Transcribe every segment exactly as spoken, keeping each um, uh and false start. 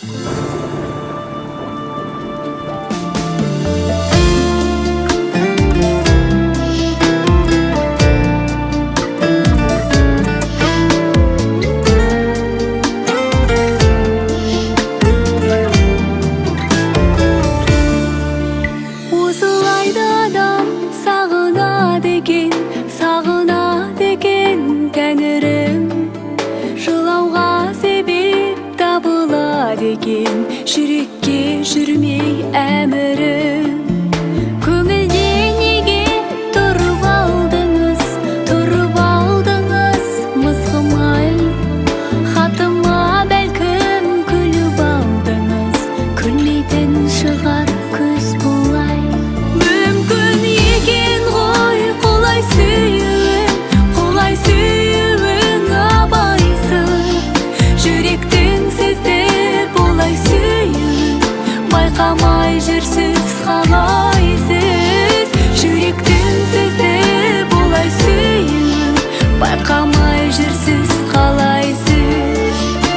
деген жүрекке жүрмей әмірім. Көңілде неге тұрып алдыңыз, тұрып алдыңыз мызғымай? Хатыма бәлкім күліп алдыңыз, күлмейтін шығар көз бұлай. Мүмкін екен ғой қолай сүйуің, қолай сүйуің абайсыз. Жүректің сізді болай сүйуін байқамай жүрсіз қалайсыз. Жүректің сізді болай сүйуін байқамай жүрсіз қалайсыз.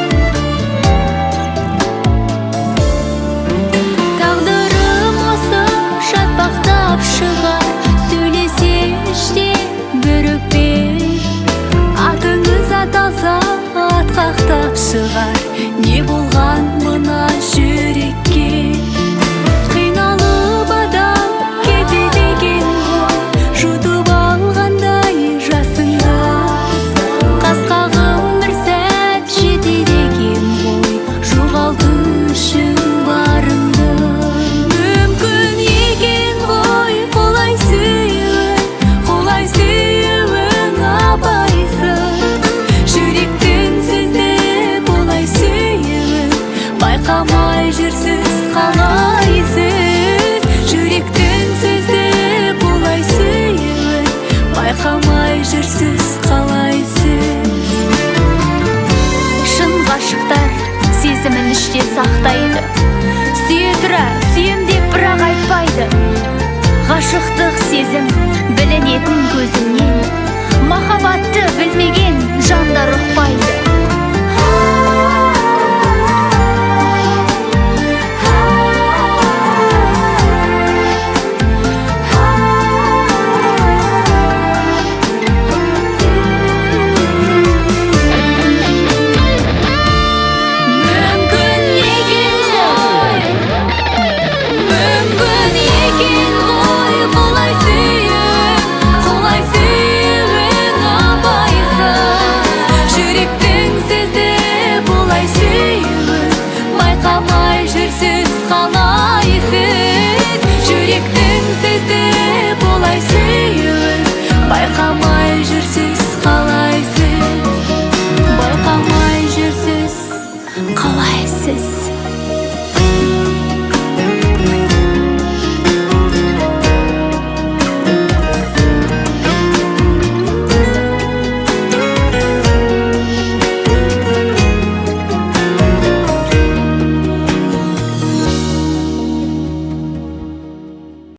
Тағдырым осы шатпақтап шығар, сөйлесе іште бір өкпе. Атыңыз аталса атқақтап шығар, не болған мына жүрекке? Қиналып адам кетеді екен ғой, жұтып алғандай жасыңды. Қас-қағым бір сәт жетеді екен ғой, жоғалту үшін барыңды. Мүмкін екен ғой қолай сүйуің, қолай сүйуің абайсыз. Жүректің сізді болай сүйуін байқамай жүрсіз қалайсыз. Жүректің сізді болай сүйуін байқамай жүрсіз қалайсыз. Шын ғашықтар сезімін іште сақтайды, сүйе тұра сүйем деп бірақ айтпайды. Ғашықтық сезім білінетін көзімнен, махаббатты білмеген жандар ұқпайды. Жүрсіз қалай